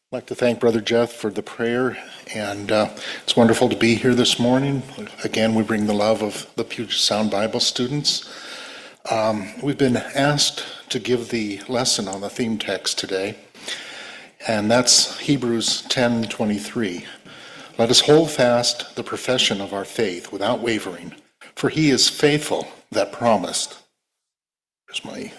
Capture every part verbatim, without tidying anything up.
I'd like to thank Brother Jeff for the prayer, and uh, it's wonderful to be here this morning. Again, we bring the love of the Puget Sound Bible students. Um, we've been asked to give the lesson on the theme text today, and that's Hebrews ten twenty-three. Let us hold fast the profession of our faith without wavering, for he is faithful that promised. Here's my...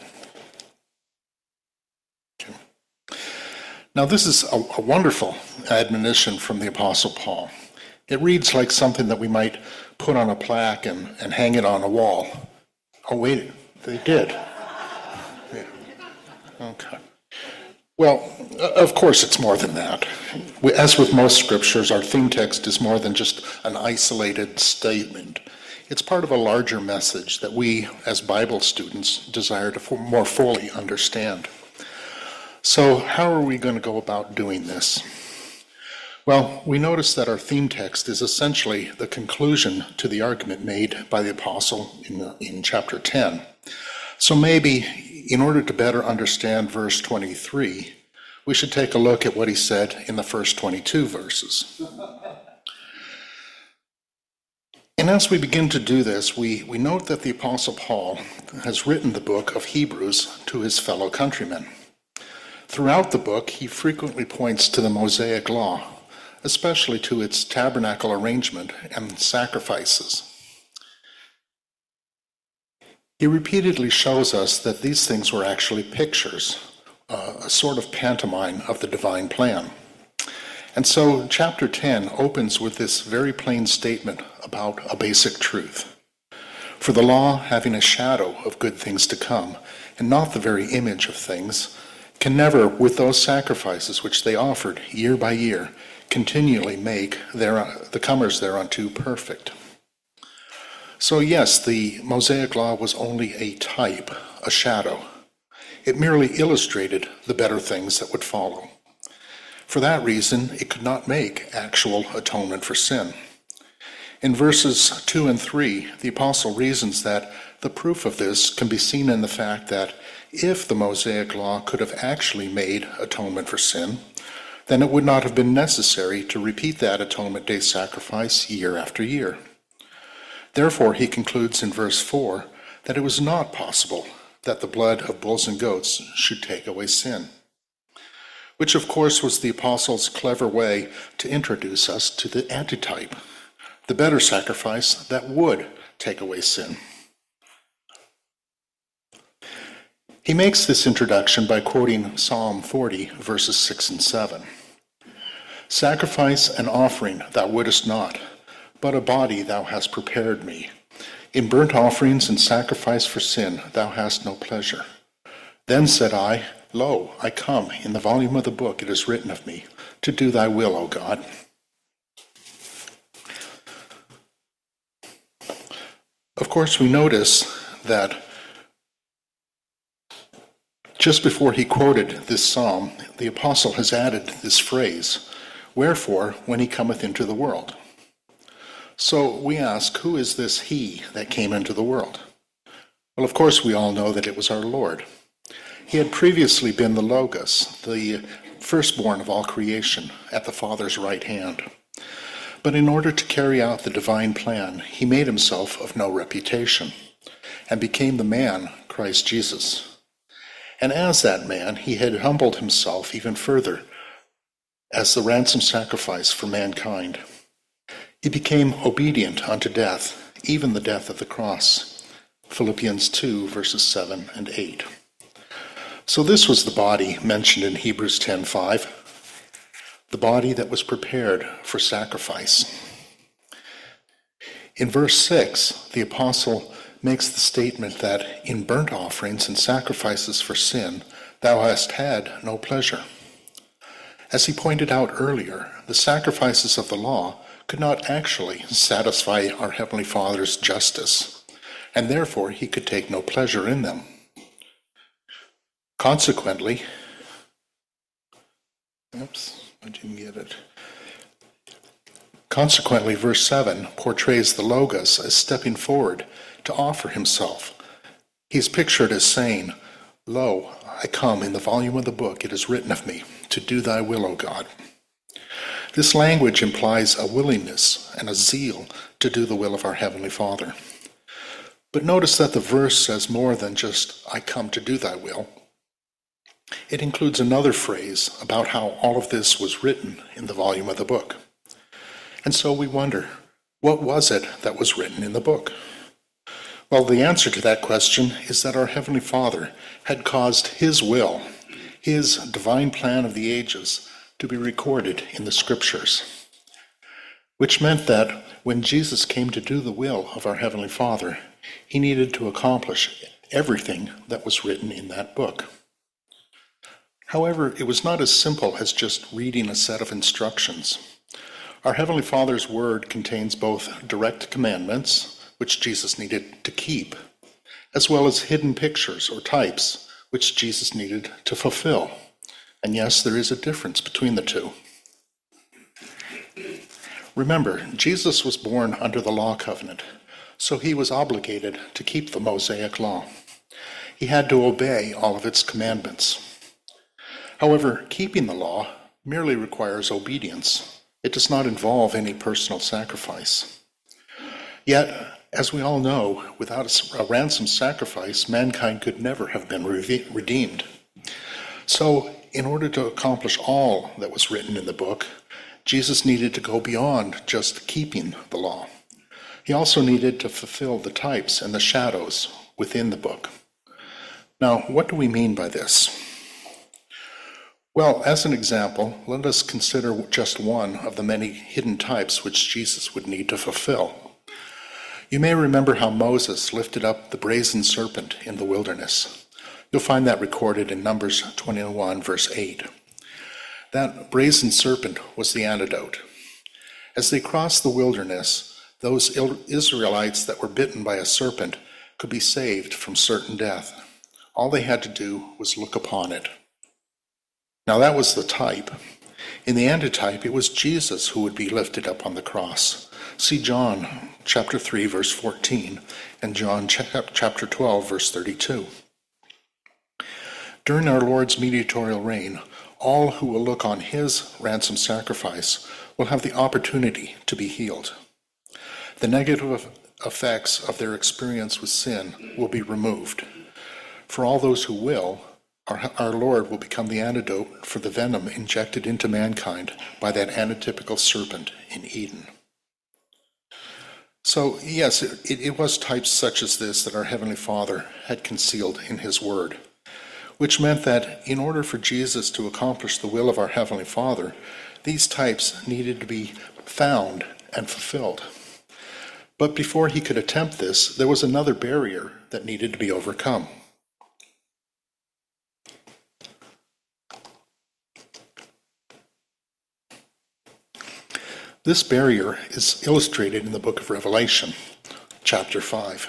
Okay. Now, this is a, a wonderful admonition from the Apostle Paul. It reads like something that we might put on a plaque and, and hang it on a wall. Oh, wait, they did. Yeah. Okay. Well, of course it's more than that. As with most scriptures, our theme text is more than just an isolated statement. It's part of a larger message that we, as Bible students, desire to more fully understand. So how are we going to go about doing this? Well, we notice that our theme text is essentially the conclusion to the argument made by the apostle in, the, in chapter ten. So maybe, in order to better understand verse twenty-three, we should take a look at what he said in the first twenty-two verses. And as we begin to do this, we, we note that the Apostle Paul has written the book of Hebrews to his fellow countrymen. Throughout the book, he frequently points to the Mosaic Law, especially to its tabernacle arrangement and sacrifices. He repeatedly shows us that these things were actually pictures, uh, a sort of pantomime of the divine plan. And so chapter ten opens with this very plain statement about a basic truth. For the law, having a shadow of good things to come, and not the very image of things, can never, with those sacrifices which they offered year by year, continually make their, the comers thereunto perfect. So yes, the Mosaic Law was only a type, a shadow. It merely illustrated the better things that would follow. For that reason, it could not make actual atonement for sin. In verses two and three, the apostle reasons that the proof of this can be seen in the fact that if the Mosaic Law could have actually made atonement for sin, then it would not have been necessary to repeat that atonement day sacrifice year after year. Therefore, he concludes in verse four that it was not possible that the blood of bulls and goats should take away sin, which of course was the apostle's clever way to introduce us to the antitype, the better sacrifice that would take away sin. He makes this introduction by quoting Psalm forty, verses six and seven. Sacrifice and offering thou wouldest not, but a body thou hast prepared me. In burnt offerings and sacrifice for sin thou hast no pleasure. Then said I, Lo, I come, in the volume of the book it is written of me, to do thy will, O God. Of course, we notice that just before he quoted this psalm, the apostle has added this phrase, wherefore, when he cometh into the world. So we ask, who is this he that came into the world? Well, of course, we all know that it was our Lord. He had previously been the Logos, the firstborn of all creation, at the Father's right hand. But in order to carry out the divine plan, he made himself of no reputation, and became the man, Christ Jesus. And as that man, he had humbled himself even further as the ransom sacrifice for mankind. He became obedient unto death, even the death of the cross. Philippians two, verses seven and eight. So this was the body mentioned in Hebrews ten five, the body that was prepared for sacrifice. In verse six, the apostle makes the statement that in burnt offerings and sacrifices for sin, thou hast had no pleasure. As he pointed out earlier, the sacrifices of the law could not actually satisfy our Heavenly Father's justice, and therefore he could take no pleasure in them. Consequently, oops, I didn't get it. Consequently, verse seven portrays the Logos as stepping forward to offer himself. He is pictured as saying, Lo, I come, in the volume of the book it is written of me, to do thy will, O God. This language implies a willingness and a zeal to do the will of our Heavenly Father. But notice that the verse says more than just, I come to do thy will. It includes another phrase about how all of this was written in the volume of the book. And so we wonder, what was it that was written in the book? Well, the answer to that question is that our Heavenly Father had caused His will, His divine plan of the ages, to be recorded in the Scriptures, which meant that when Jesus came to do the will of our Heavenly Father, He needed to accomplish everything that was written in that book. However, it was not as simple as just reading a set of instructions. Our Heavenly Father's Word contains both direct commandments, which Jesus needed to keep, as well as hidden pictures or types, which Jesus needed to fulfill. And yes, there is a difference between the two. Remember, Jesus was born under the law covenant, so he was obligated to keep the Mosaic law. He had to obey all of its commandments. However, keeping the law merely requires obedience. It does not involve any personal sacrifice. Yet, as we all know, without a ransom sacrifice, mankind could never have been redeemed. So, in order to accomplish all that was written in the book, Jesus needed to go beyond just keeping the law. He also needed to fulfill the types and the shadows within the book. Now, what do we mean by this? Well, as an example, let us consider just one of the many hidden types which Jesus would need to fulfill. You may remember how Moses lifted up the brazen serpent in the wilderness. You'll find that recorded in Numbers twenty-one, verse eight. That brazen serpent was the antidote. As they crossed the wilderness, those Israelites that were bitten by a serpent could be saved from certain death. All they had to do was look upon it. Now that was the type. In the antitype, it was Jesus who would be lifted up on the cross. See John chapter three, verse fourteen, and John chapter twelve, verse thirty-two. During our Lord's mediatorial reign, all who will look on his ransom sacrifice will have the opportunity to be healed. The negative effects of their experience with sin will be removed. For all those who will, our, our Lord will become the antidote for the venom injected into mankind by that antitypical serpent in Eden. So, yes, it, it was types such as this that our Heavenly Father had concealed in his Word, which meant that in order for Jesus to accomplish the will of our Heavenly Father, these types needed to be found and fulfilled. But before he could attempt this, there was another barrier that needed to be overcome. This barrier is illustrated in the book of Revelation, chapter five.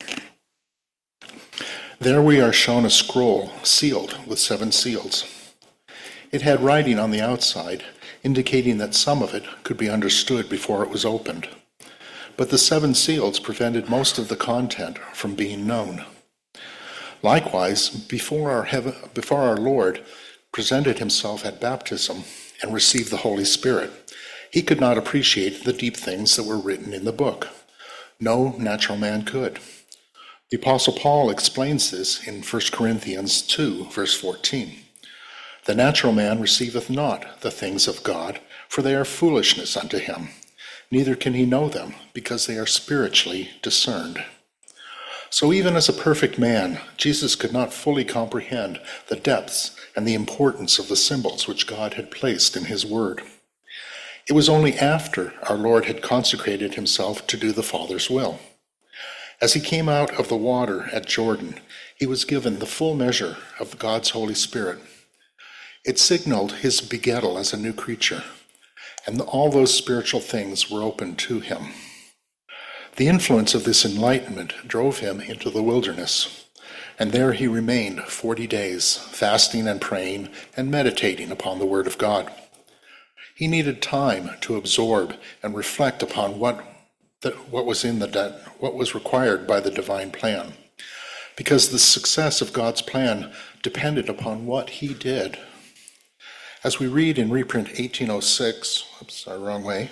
There we are shown a scroll sealed with seven seals. It had writing on the outside, indicating that some of it could be understood before it was opened. But the seven seals prevented most of the content from being known. Likewise, before our, heaven, before our Lord presented himself at baptism and received the Holy Spirit, he could not appreciate the deep things that were written in the book. No natural man could. The Apostle Paul explains this in First Corinthians two, verse fourteen. The natural man receiveth not the things of God, for they are foolishness unto him. Neither can he know them, because they are spiritually discerned. So even as a perfect man, Jesus could not fully comprehend the depths and the importance of the symbols which God had placed in his word. It was only after our Lord had consecrated himself to do the Father's will. As he came out of the water at Jordan, he was given the full measure of God's Holy Spirit. It signaled his begettal as a new creature, and all those spiritual things were open to him. The influence of this enlightenment drove him into the wilderness, and there he remained forty days, fasting and praying and meditating upon the Word of God. He needed time to absorb and reflect upon what, the, what was in the what was required by the divine plan, because the success of God's plan depended upon what he did. As we read in reprint eighteen oh six, oops, sorry, wrong way,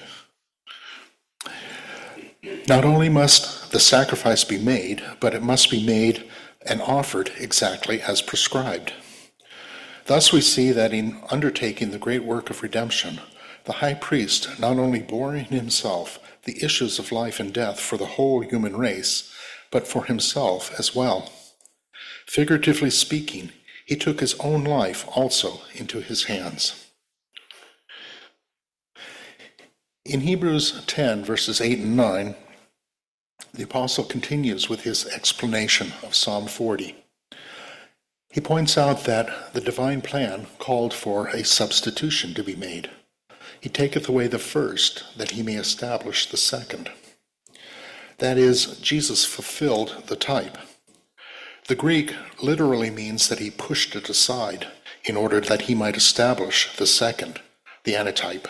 not only must the sacrifice be made, but it must be made and offered exactly as prescribed. Thus we see that in undertaking the great work of redemption, the high priest not only bore in himself the issues of life and death for the whole human race, but for himself as well. Figuratively speaking, he took his own life also into his hands. In Hebrews ten, verses eight and nine, the apostle continues with his explanation of Psalm forty. He points out that the divine plan called for a substitution to be made. He taketh away the first, that he may establish the second. That is, Jesus fulfilled the type. The Greek literally means that he pushed it aside in order that he might establish the second, the antitype.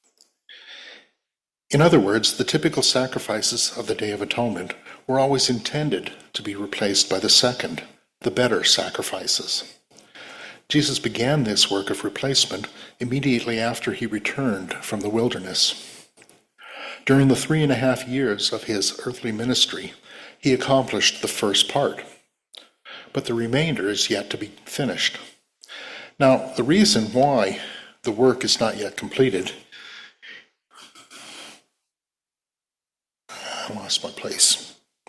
In other words, the typical sacrifices of the Day of Atonement were always intended to be replaced by the second, the better sacrifices. Jesus began this work of replacement immediately after he returned from the wilderness. During the three and a half years of his earthly ministry, he accomplished the first part, but the remainder is yet to be finished. Now, the reason why the work is not yet completed, I lost my place.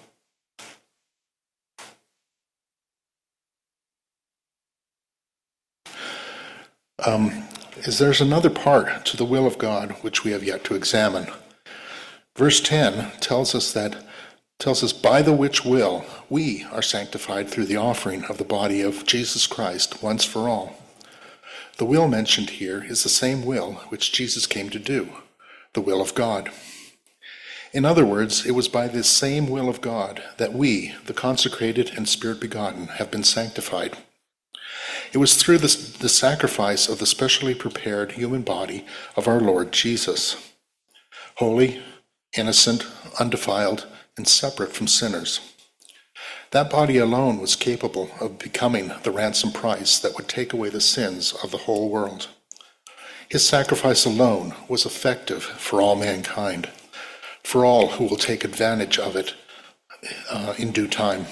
Um, is there's another part to the will of God which we have yet to examine. Verse ten tells us that tells us by the which will we are sanctified through the offering of the body of Jesus Christ once for all. The will mentioned here is the same will which Jesus came to do, the will of God. In other words, it was by this same will of God that we, the consecrated and Spirit-begotten, have been sanctified. It was through the, the sacrifice of the specially prepared human body of our Lord Jesus, holy, innocent, undefiled, and separate from sinners. That body alone was capable of becoming the ransom price that would take away the sins of the whole world. His sacrifice alone was effective for all mankind, for all who will take advantage of it uh, in due time.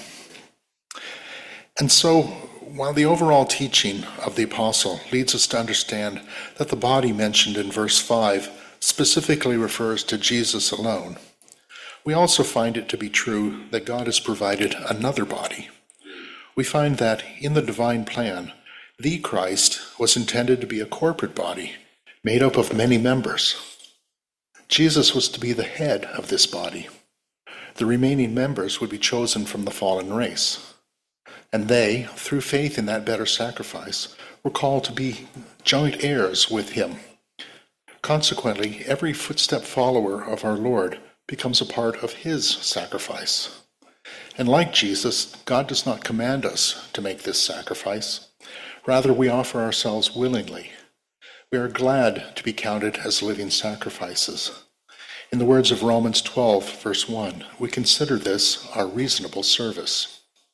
And so, while the overall teaching of the apostle leads us to understand that the body mentioned in verse five specifically refers to Jesus alone, we also find it to be true that God has provided another body. We find that in the divine plan, the Christ was intended to be a corporate body made up of many members. Jesus was to be the head of this body. The remaining members would be chosen from the fallen race. And they, through faith in that better sacrifice, were called to be joint heirs with him. Consequently, every footstep follower of our Lord becomes a part of his sacrifice. And like Jesus, God does not command us to make this sacrifice. Rather, we offer ourselves willingly. We are glad to be counted as living sacrifices. In the words of Romans twelve, verse one, we consider this our reasonable service.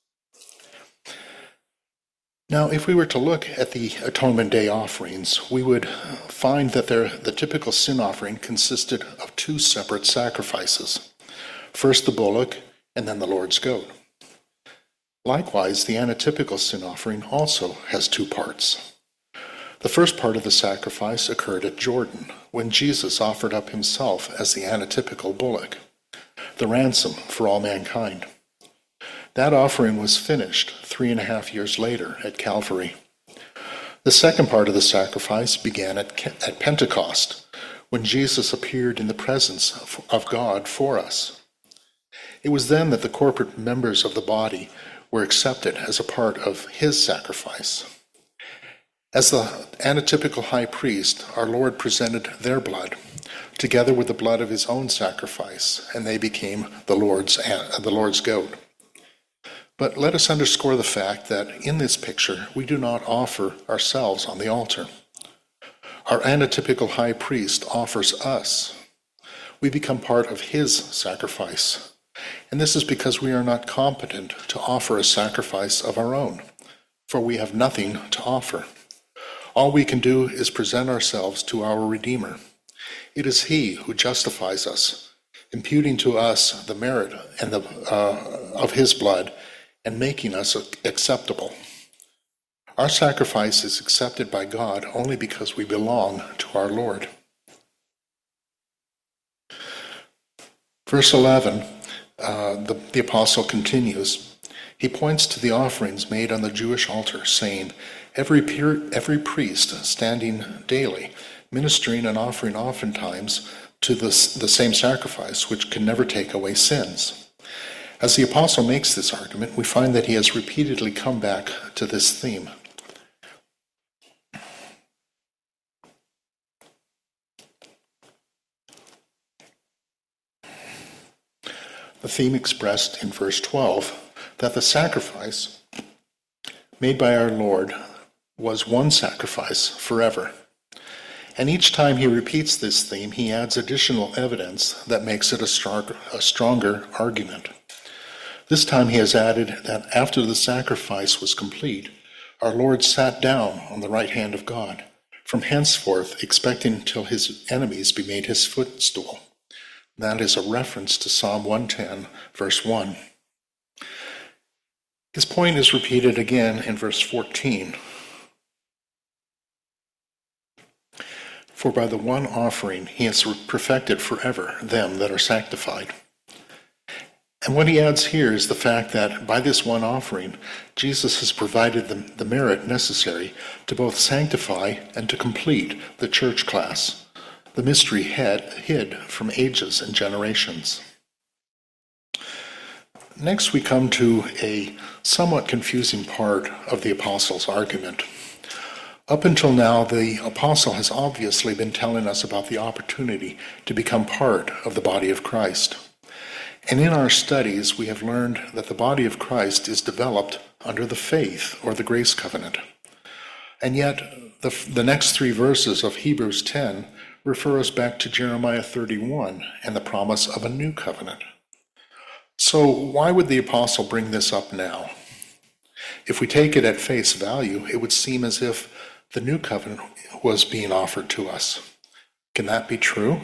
Now, if we were to look at the Atonement Day offerings, we would find that the typical sin offering consisted of two separate sacrifices. First the bullock, and then the Lord's goat. Likewise, the anatypical sin offering also has two parts. The first part of the sacrifice occurred at Jordan, when Jesus offered up himself as the anatypical bullock, the ransom for all mankind. That offering was finished three and a half years later at Calvary. The second part of the sacrifice began at, at Pentecost, when Jesus appeared in the presence of, of God for us. It was then that the corporate members of the body were accepted as a part of his sacrifice. As the anatypical high priest, our Lord presented their blood, together with the blood of his own sacrifice, and they became the Lord's, the Lord's goat. But let us underscore the fact that in this picture, we do not offer ourselves on the altar. Our anatypical high priest offers us. We become part of his sacrifice. And this is because we are not competent to offer a sacrifice of our own, for we have nothing to offer. All we can do is present ourselves to our Redeemer. It is He who justifies us, imputing to us the merit and the, uh, of His blood and making us acceptable. Our sacrifice is accepted by God only because we belong to our Lord. Verse eleven, uh, the, the apostle continues. He points to the offerings made on the Jewish altar, saying, Every, peer, every priest standing daily, ministering and offering oftentimes to the, the same sacrifice, which can never take away sins. As the apostle makes this argument, we find that he has repeatedly come back to this theme. The theme expressed in verse twelve, that the sacrifice made by our Lord was one sacrifice forever. And each time he repeats this theme, he adds additional evidence that makes it a stronger, a stronger argument. This time he has added that after the sacrifice was complete, our Lord sat down on the right hand of God, from henceforth expecting till his enemies be made his footstool. That is a reference to Psalm one ten, verse one. His point is repeated again in verse fourteen. For by the one offering he has perfected forever them that are sanctified. And what he adds here is the fact that by this one offering, Jesus has provided the, the merit necessary to both sanctify and to complete the church class, the mystery had, hid from ages and generations. Next, we come to a somewhat confusing part of the apostle's argument. Up until now, the apostle has obviously been telling us about the opportunity to become part of the body of Christ. And in our studies, we have learned that the body of Christ is developed under the faith or the grace covenant. And yet, the, the next three verses of Hebrews ten refer us back to Jeremiah thirty-one and the promise of a new covenant. So why would the apostle bring this up now? If we take it at face value, it would seem as if the new covenant was being offered to us. Can that be true?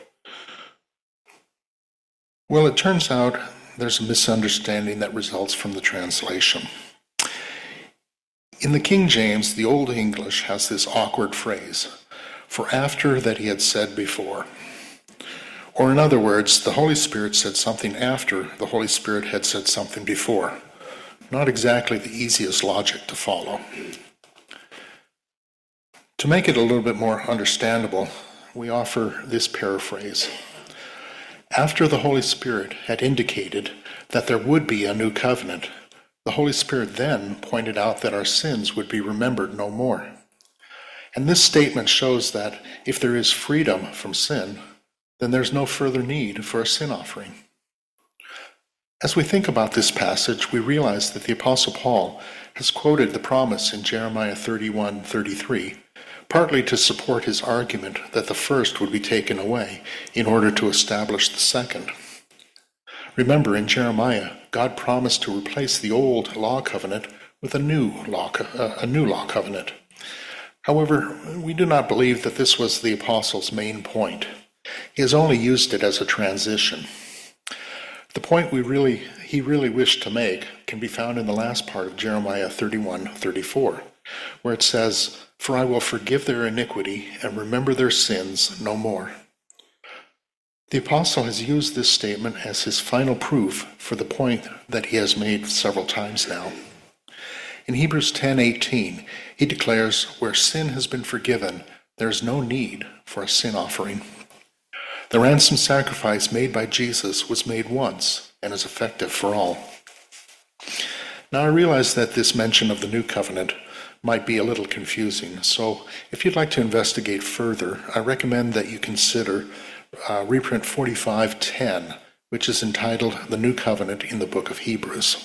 Well, it turns out there's a misunderstanding that results from the translation. In the King James, the Old English has this awkward phrase, for after that he had said before. Or in other words, the Holy Spirit said something after the Holy Spirit had said something before. Not exactly the easiest logic to follow. To make it a little bit more understandable, we offer this paraphrase. After the Holy Spirit had indicated that there would be a new covenant, the Holy Spirit then pointed out that our sins would be remembered no more. And this statement shows that if there is freedom from sin, then there's no further need for a sin offering. As we think about this passage, we realize that the Apostle Paul has quoted the promise in Jeremiah thirty-one thirty-three, partly to support his argument that the first would be taken away in order to establish the second. Remember, in Jeremiah, God promised to replace the old law covenant with a new law, uh, a new law covenant. However, we do not believe that this was the apostle's main point. He has only used it as a transition. The point we really, he really wished to make can be found in the last part of Jeremiah thirty-one thirty-four, where it says, For I will forgive their iniquity and remember their sins no more. The apostle has used this statement as his final proof for the point that he has made several times now. In Hebrews ten eighteen, he declares, Where sin has been forgiven, there is no need for a sin offering. The ransom sacrifice made by Jesus was made once and is effective for all. Now I realize that this mention of the new covenant might be a little confusing, so if you'd like to investigate further, I recommend that you consider uh, reprint forty-five ten, which is entitled The New Covenant in the Book of Hebrews.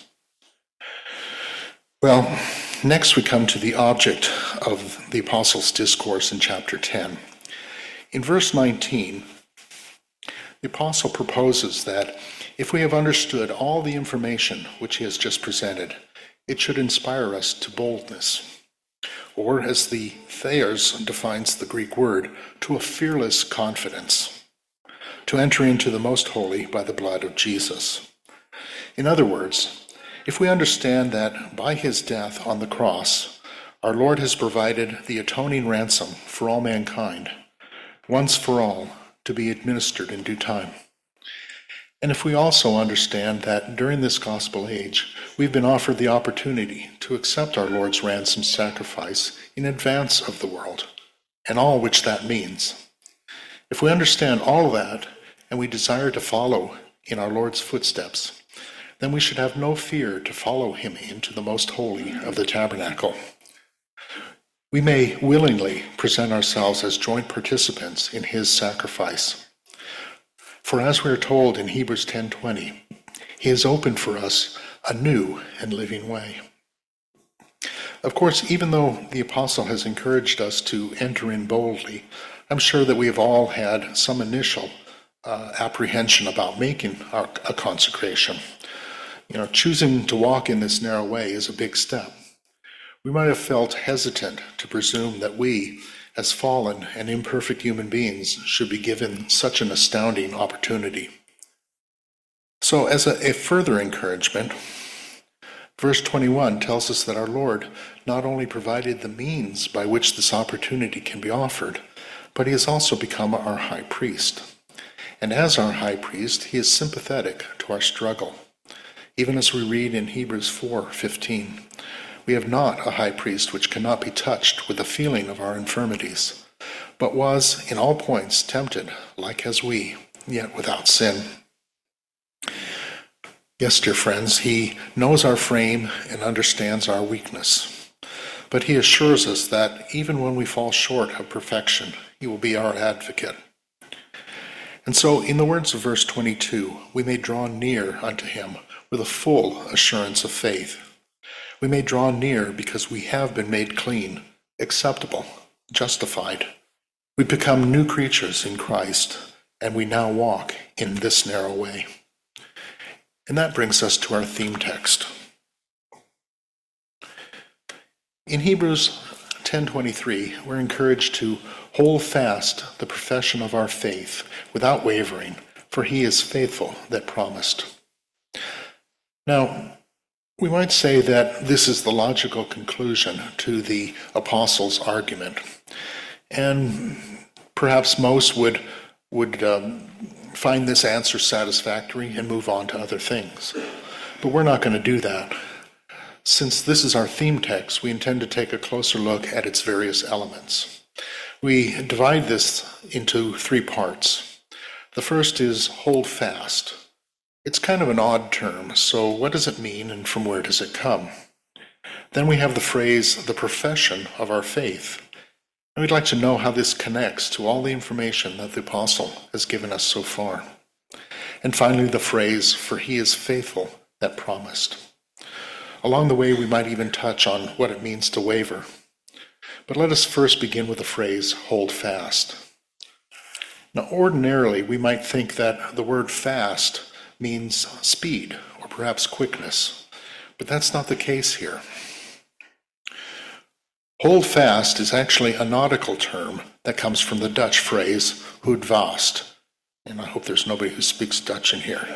Well, next we come to the object of the Apostles' discourse in chapter ten. In verse nineteen, the Apostle proposes that if we have understood all the information which he has just presented, it should inspire us to boldness. or as the Thayers defines the Greek word, to a fearless confidence, to enter into the most holy by the blood of Jesus. In other words, if we understand that by his death on the cross, our Lord has provided the atoning ransom for all mankind, once for all, to be administered in due time. And if we also understand that during this gospel age, we've been offered the opportunity to accept our Lord's ransom sacrifice in advance of the world, and all which that means. If we understand all that, and we desire to follow in our Lord's footsteps, then we should have no fear to follow him into the most holy of the tabernacle. We may willingly present ourselves as joint participants in his sacrifice. For as we are told in Hebrews ten twenty, he has opened for us a new and living way. Of course, even though the apostle has encouraged us to enter in boldly, I'm sure that we have all had some initial uh, apprehension about making our, a consecration. You know, choosing to walk in this narrow way is a big step. We might have felt hesitant to presume that we, as fallen and imperfect human beings, should be given such an astounding opportunity. So as a, a further encouragement, verse twenty-one tells us that our Lord not only provided the means by which this opportunity can be offered, but he has also become our high priest. And as our high priest, he is sympathetic to our struggle. Even as we read in Hebrews four fifteen, we have not a high priest which cannot be touched with the feeling of our infirmities, but was in all points tempted, like as we, yet without sin. Yes, dear friends, he knows our frame and understands our weakness, but he assures us that even when we fall short of perfection, he will be our advocate. And so, in the words of verse twenty-two, we may draw near unto him with a full assurance of faith. We may draw near because we have been made clean, acceptable, justified. We become new creatures in Christ, and we now walk in this narrow way. And that brings us to our theme text. In Hebrews ten twenty-three, we're encouraged to hold fast the profession of our faith without wavering, for he is faithful that promised. Now, we might say that this is the logical conclusion to the apostle's argument. And perhaps most would, would um, find this answer satisfactory and move on to other things. But we're not going to do that. Since this is our theme text, we intend to take a closer look at its various elements. We divide this into three parts. The first is hold fast. It's kind of an odd term, so what does it mean and from where does it come? Then we have the phrase, the profession of our faith. And we'd like to know how this connects to all the information that the apostle has given us so far. And finally, the phrase, for he is faithful that promised. Along the way, we might even touch on what it means to waver. But let us first begin with the phrase, hold fast. Now, ordinarily, we might think that the word fast means speed or perhaps quickness, but that's not the case here. Hold fast is actually a nautical term that comes from the Dutch phrase houd vast, and I hope there's nobody who speaks Dutch in here.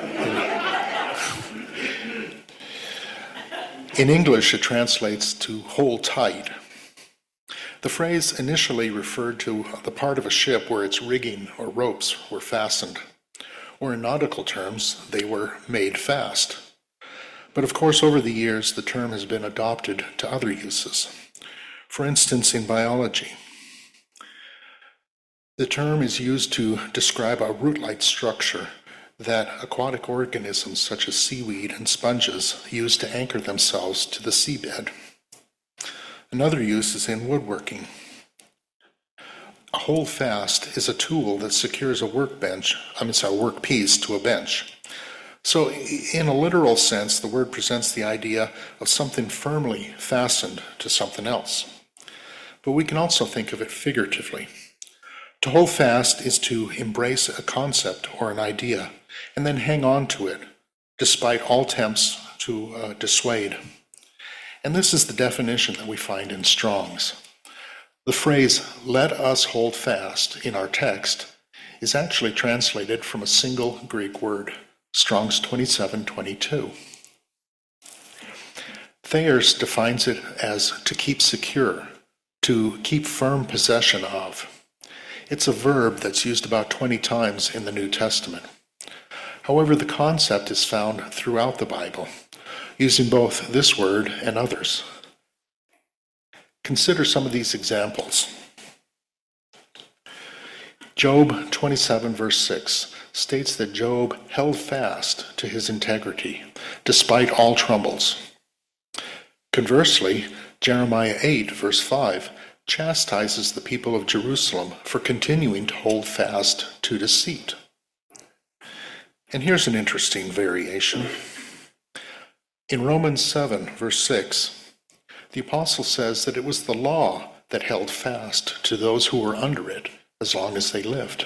In English, it translates to hold tight. The phrase initially referred to the part of a ship where its rigging or ropes were fastened, or in nautical terms, they were made fast. But of course, over the years, the term has been adopted to other uses. For instance, in biology, the term is used to describe a root-like structure that aquatic organisms such as seaweed and sponges use to anchor themselves to the seabed. Another use is in woodworking. A hold fast is a tool that secures a workbench, I mean, sorry, a workpiece to a bench. So in a literal sense, the word presents the idea of something firmly fastened to something else. But we can also think of it figuratively. To hold fast is to embrace a concept or an idea and then hang on to it, despite all attempts to uh, dissuade. And this is the definition that we find in Strong's. The phrase, "let us hold fast," in our text is actually translated from a single Greek word, Strong's twenty-seven twenty-two. Thayer's defines it as to keep secure, to keep firm possession of. It's a verb that's used about twenty times in the New Testament. However, the concept is found throughout the Bible, using both this word and others. Consider some of these examples. Job twenty-seven verse six states that Job held fast to his integrity, despite all troubles. Conversely, Jeremiah eight verse five chastises the people of Jerusalem for continuing to hold fast to deceit. And here's an interesting variation. In Romans seven verse six, the apostle says that it was the law that held fast to those who were under it as long as they lived.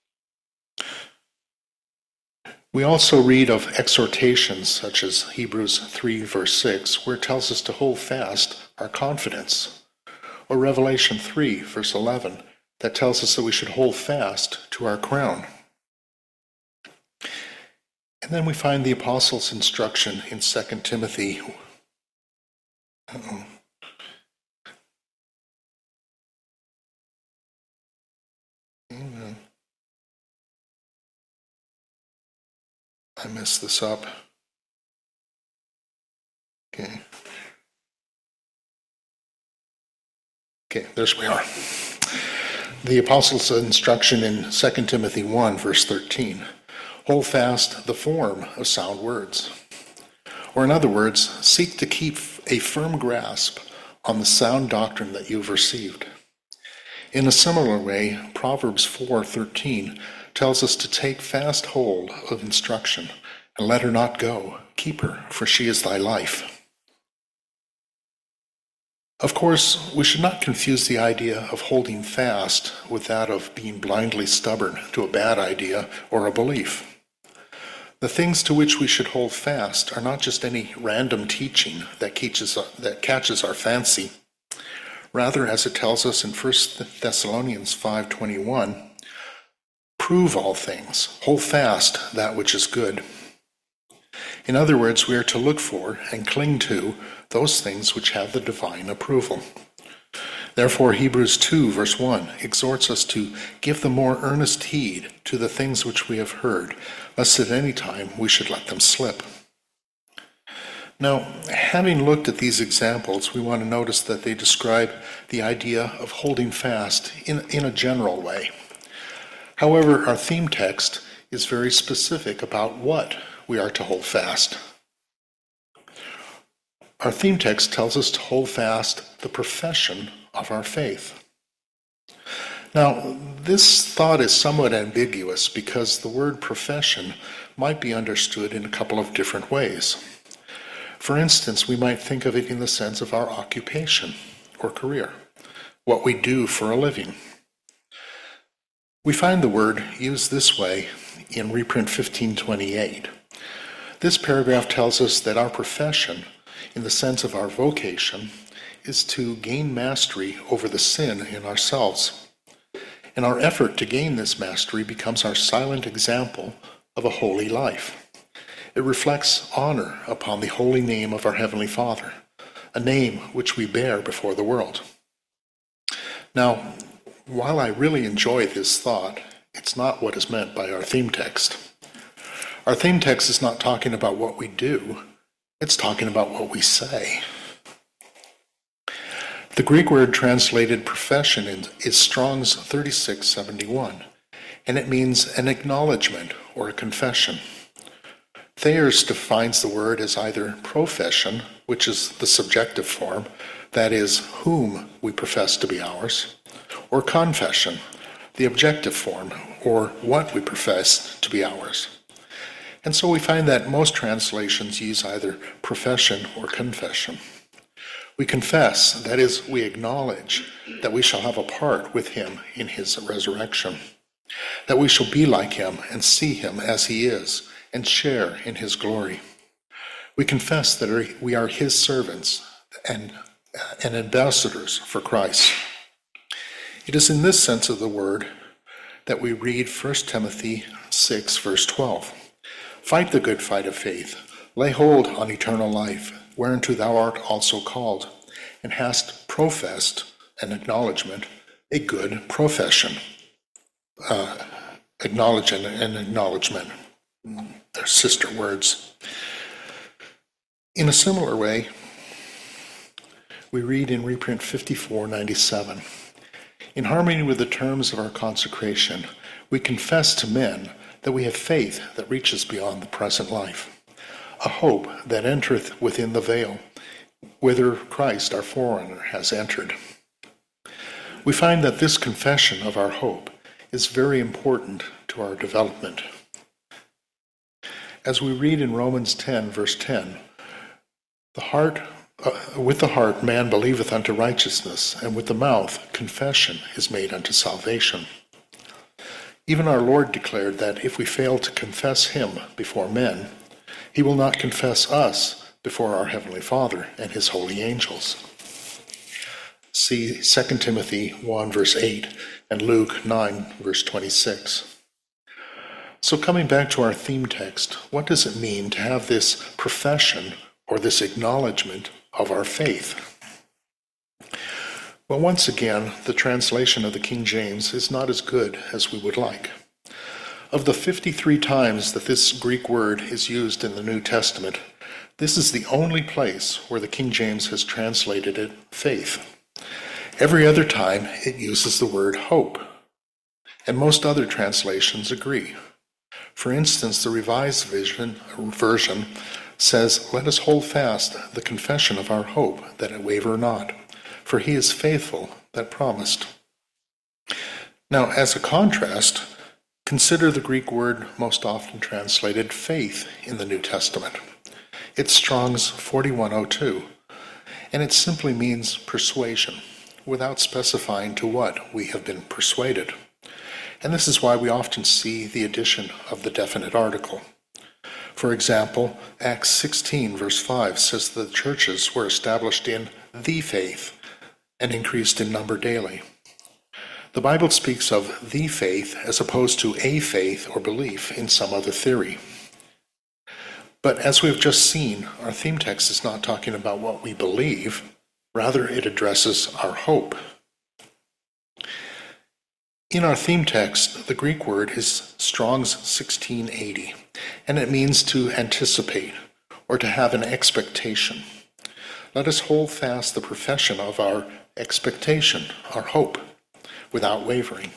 We also read of exhortations such as Hebrews three verse six, where it tells us to hold fast our confidence, or Revelation three verse eleven, that tells us that we should hold fast to our crown. And then we find the apostle's instruction in Second Timothy. Uh-oh. Amen. I messed this up. Okay. Okay, there we are. The apostle's instruction in Second Timothy one, verse thirteen. Hold fast the form of sound words. Or in other words, seek to keep a firm grasp on the sound doctrine that you've received. In a similar way, Proverbs four thirteen tells us to take fast hold of instruction and let her not go. Keep her, for she is thy life. Of course, we should not confuse the idea of holding fast with that of being blindly stubborn to a bad idea or a belief. The things to which we should hold fast are not just any random teaching that catches, that catches our fancy. Rather, as it tells us in First Thessalonians five twenty-one, prove all things, hold fast that which is good. In other words, we are to look for and cling to those things which have the divine approval. Therefore, Hebrews two verse one exhorts us to give the more earnest heed to the things which we have heard, lest at any time we should let them slip. Now, having looked at these examples, we want to notice that they describe the idea of holding fast in, in a general way. However, our theme text is very specific about what we are to hold fast. Our theme text tells us to hold fast the profession of our faith. Now, this thought is somewhat ambiguous because the word profession might be understood in a couple of different ways. For instance, we might think of it in the sense of our occupation or career, what we do for a living. We find the word used this way in reprint fifteen twenty-eight. This paragraph tells us that our profession, in the sense of our vocation, is to gain mastery over the sin in ourselves. And our effort to gain this mastery becomes our silent example of a holy life. It reflects honor upon the holy name of our Heavenly Father, a name which we bear before the world. Now, while I really enjoy this thought, it's not what is meant by our theme text. Our theme text is not talking about what we do, it's talking about what we say. The Greek word translated profession is Strong's thirty-six seventy-one, and it means an acknowledgement or a confession. Thayer's defines the word as either profession, which is the subjective form, that is, whom we profess to be ours, or confession, the objective form, or what we profess to be ours. And so we find that most translations use either profession or confession. We confess, that is, we acknowledge that we shall have a part with him in his resurrection, that we shall be like him and see him as he is, and share in his glory. We confess that we are his servants and, and ambassadors for Christ. It is in this sense of the word that we read First Timothy six, verse twelve. Fight the good fight of faith. Lay hold on eternal life, whereunto thou art also called, and hast professed an acknowledgement, a good profession. Uh, acknowledge and, and acknowledgement. They're sister words. In a similar way, we read in reprint fifty-four ninety-seven, in harmony with the terms of our consecration, we confess to men that we have faith that reaches beyond the present life, a hope that entereth within the veil, whither Christ our forerunner has entered. We find that this confession of our hope is very important to our development. As we read in Romans ten, verse ten, the heart, uh, with the heart man believeth unto righteousness, and with the mouth confession is made unto salvation. Even our Lord declared that if we fail to confess him before men, he will not confess us before our Heavenly Father and his holy angels. See Second Timothy one, verse eight, and Luke nine, verse twenty-six. So coming back to our theme text, what does it mean to have this profession or this acknowledgement of our faith? Well, once again, the translation of the King James is not as good as we would like. Of the fifty-three times that this Greek word is used in the New Testament, this is the only place where the King James has translated it faith. Every other time, it uses the word hope, and most other translations agree. For instance, the Revised Version, version says, "Let us hold fast the confession of our hope, that it waver not, for he is faithful that promised." Now, as a contrast, consider the Greek word most often translated faith in the New Testament. It's Strong's forty-one oh two, and it simply means persuasion, without specifying to what we have been persuaded. And this is why we often see the addition of the definite article. For example, Acts sixteen, verse five says that the churches were established in the faith and increased in number daily. The Bible speaks of the faith as opposed to a faith or belief in some other theory. But as we've just seen, our theme text is not talking about what we believe. Rather, it addresses our hope. In our theme text, the Greek word is Strong's sixteen eighty, and it means to anticipate or to have an expectation. Let us hold fast the profession of our expectation, our hope, without wavering.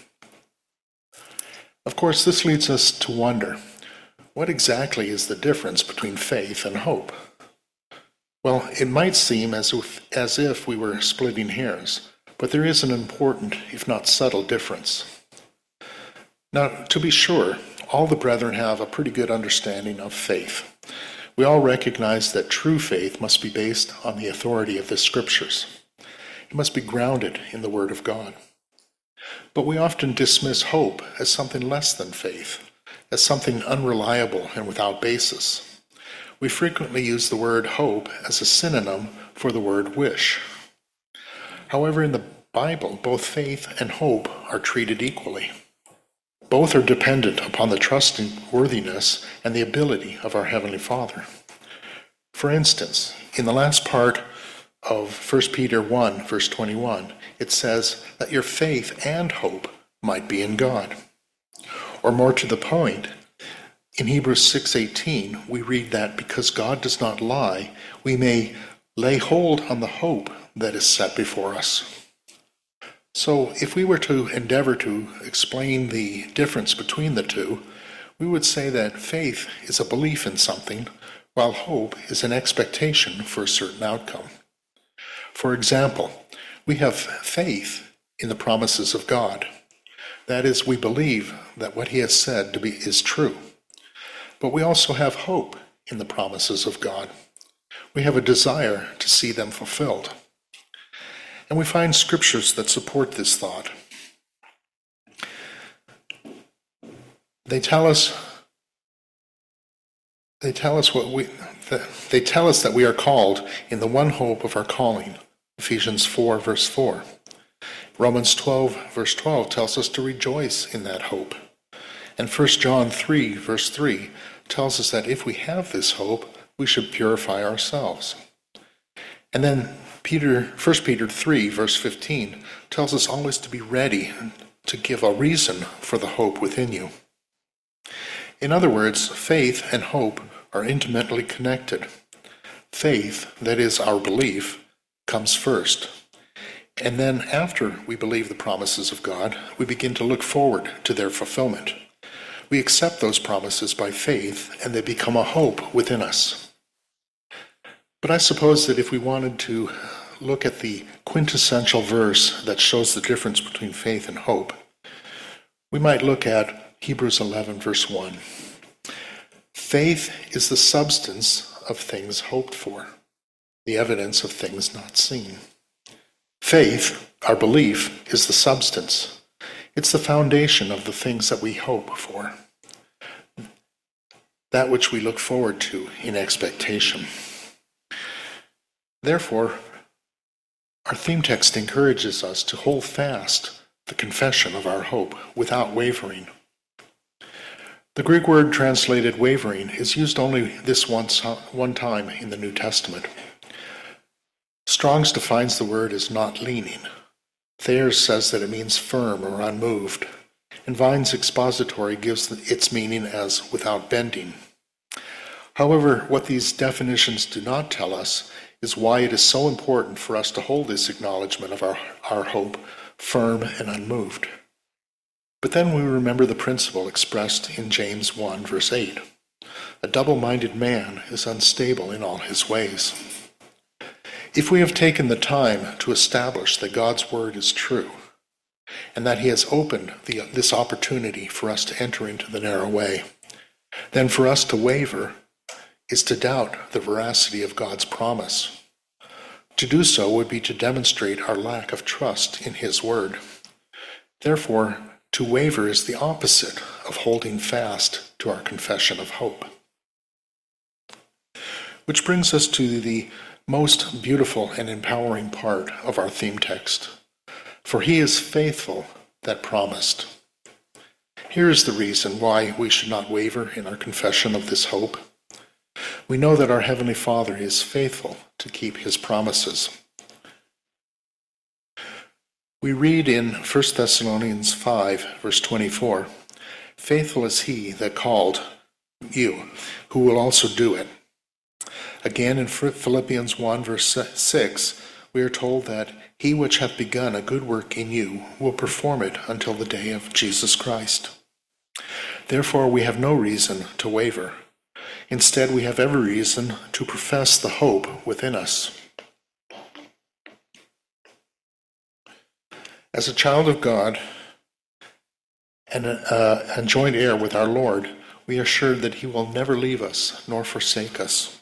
Of course, this leads us to wonder, what exactly is the difference between faith and hope? Well, it might seem as if, as if we were splitting hairs, but there is an important, if not subtle, difference. Now, to be sure, all the brethren have a pretty good understanding of faith. We all recognize that true faith must be based on the authority of the Scriptures. It must be grounded in the Word of God. But we often dismiss hope as something less than faith, as something unreliable and without basis. We frequently use the word hope as a synonym for the word wish. However, in the Bible, both faith and hope are treated equally. Both are dependent upon the trustworthiness and the ability of our Heavenly Father. For instance, in the last part of First Peter one, verse twenty-one, it says that your faith and hope might be in God. Or more to the point, in Hebrews six eighteen, we read that because God does not lie, we may lay hold on the hope that is set before us. So if we were to endeavor to explain the difference between the two, we would say that faith is a belief in something, while hope is an expectation for a certain outcome. For example, we have faith in the promises of God. That is, we believe that what he has said to be is true. But we also have hope in the promises of God. We have a desire to see them fulfilled. And we find scriptures that support this thought. They tell us, they tell us what we, they tell us that we are called in the one hope of our calling, Ephesians four, verse four. Romans twelve, verse twelve, tells us to rejoice in that hope. And First John three, verse three, tells us that if we have this hope, we should purify ourselves. And then Peter, First Peter three, verse fifteen, tells us always to be ready to give a reason for the hope within you. In other words, faith and hope are intimately connected. Faith, that is our belief, comes first. And then after we believe the promises of God, we begin to look forward to their fulfillment. We accept those promises by faith, and they become a hope within us. But I suppose that if we wanted to look at the quintessential verse that shows the difference between faith and hope, we might look at Hebrews eleven, verse one. Faith is the substance of things hoped for, the evidence of things not seen. Faith, our belief, is the substance. It's the foundation of the things that we hope for, that which we look forward to in expectation. Therefore, our theme text encourages us to hold fast the confession of our hope without wavering. The Greek word translated wavering is used only this once, one time in the New Testament. Strong's defines the word as not leaning. Thayer's says that it means firm or unmoved, and Vine's expository gives its meaning as without bending. However, what these definitions do not tell us is why it is so important for us to hold this acknowledgement of our, our hope firm and unmoved. But then we remember the principle expressed in James one, verse eight. A double-minded man is unstable in all his ways. If we have taken the time to establish that God's word is true, and that he has opened the, this opportunity for us to enter into the narrow way, then for us to waver is to doubt the veracity of God's promise. To do so would be to demonstrate our lack of trust in his word. Therefore, to waver is the opposite of holding fast to our confession of hope. Which brings us to the most beautiful and empowering part of our theme text. For he is faithful that promised. Here is the reason why we should not waver in our confession of this hope. We know that our Heavenly Father is faithful to keep his promises. We read in First Thessalonians five, verse twenty-four, "Faithful is he that called you, who will also do it." Again in Philippians one, verse six, we are told that he which hath begun a good work in you will perform it until the day of Jesus Christ. Therefore we have no reason to waver. Instead, we have every reason to profess the hope within us. As a child of God and a, a joint heir with our Lord, we are sure that he will never leave us nor forsake us.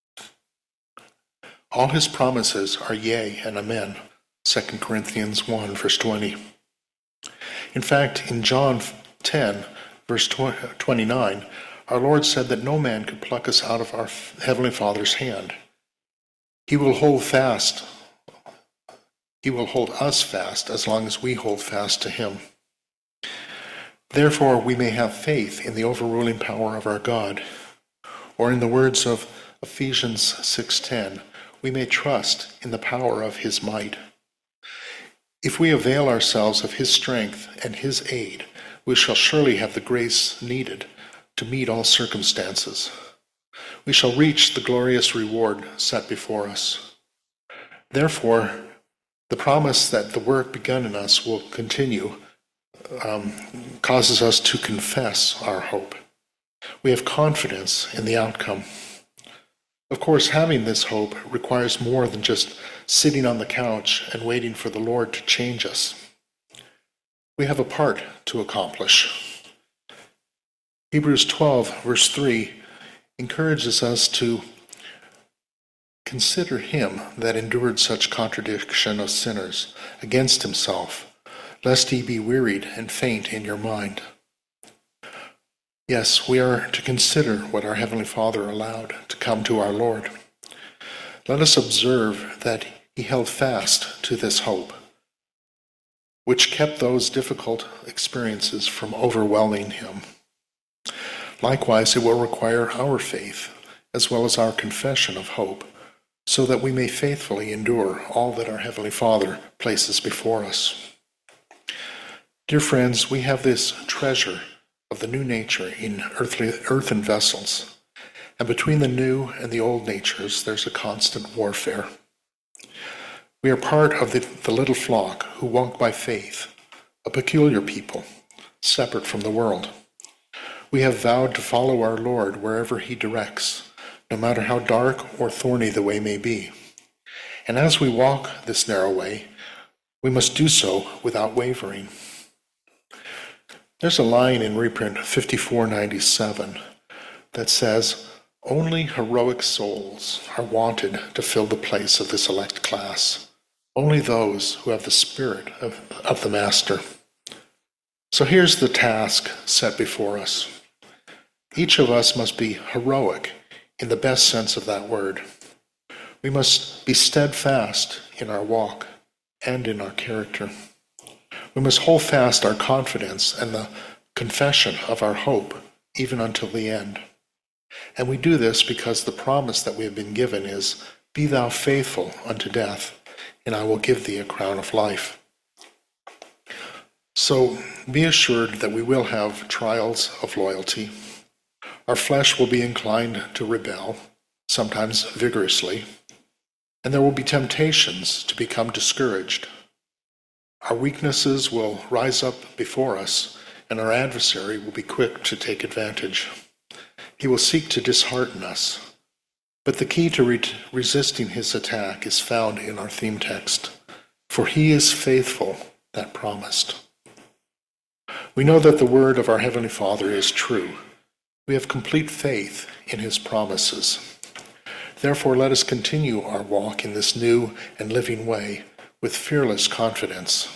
All his promises are yea and amen, Second Corinthians one, verse twenty. In fact, in John ten, verse twenty-nine, our Lord said that no man could pluck us out of our Heavenly Father's hand. He will hold fast. He will hold us fast as long as we hold fast to him. Therefore, we may have faith in the overruling power of our God. Or in the words of Ephesians six ten, we may trust in the power of his might. If we avail ourselves of his strength and his aid, we shall surely have the grace needed to meet all circumstances. We shall reach the glorious reward set before us. Therefore, the promise that the work begun in us will continue um, causes us to confess our hope. We have confidence in the outcome. Of course, having this hope requires more than just sitting on the couch and waiting for the Lord to change us. We have a part to accomplish. Hebrews twelve, verse three, encourages us to consider him that endured such contradiction of sinners against himself, lest he be wearied and faint in your mind. Yes, we are to consider what our Heavenly Father allowed to come to our Lord. Let us observe that he held fast to this hope. which kept those difficult experiences from overwhelming him. Likewise, it will require our faith, as well as our confession of hope, so that we may faithfully endure all that our Heavenly Father places before us. Dear friends, we have this treasure of the new nature in earthly, earthen vessels, and between the new and the old natures there's a constant warfare. We are part of the, the little flock who walk by faith, a peculiar people, separate from the world. We have vowed to follow our Lord wherever He directs, no matter how dark or thorny the way may be. And as we walk this narrow way, we must do so without wavering. There's a line in reprint fifty-four ninety-seven that says, "Only heroic souls are wanted to fill the place of this elect class. Only those who have the spirit of, of the Master." So here's the task set before us. Each of us must be heroic in the best sense of that word. We must be steadfast in our walk and in our character. We must hold fast our confidence and the confession of our hope even until the end. And we do this because the promise that we have been given is, "Be thou faithful unto death, and I will give thee a crown of life." So be assured that we will have trials of loyalty. Our flesh will be inclined to rebel, sometimes vigorously, and there will be temptations to become discouraged. Our weaknesses will rise up before us, and our adversary will be quick to take advantage. He will seek to dishearten us, but the key to re- resisting his attack is found in our theme text. For he is faithful that promised. We know that the word of our Heavenly Father is true. We have complete faith in his promises. Therefore, let us continue our walk in this new and living way with fearless confidence.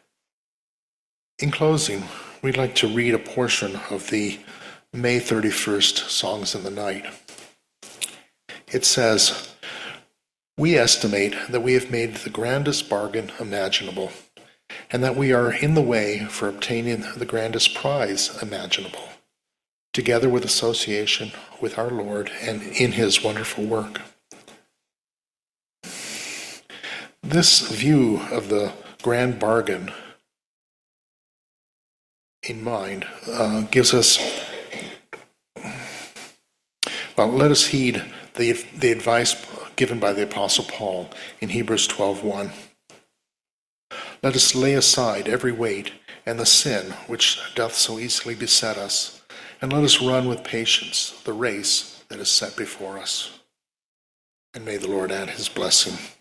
In closing, we'd like to read a portion of the May thirty-first Songs in the Night. It says, "We estimate that we have made the grandest bargain imaginable, and that we are in the way for obtaining the grandest prize imaginable, together with association with our Lord and in his wonderful work." This view of the grand bargain in mind uh, gives us, well, let us heed the, the advice given by the Apostle Paul in Hebrews twelve one. "Let us lay aside every weight and the sin which doth so easily beset us, and let us run with patience the race that is set before us." And may the Lord add his blessing.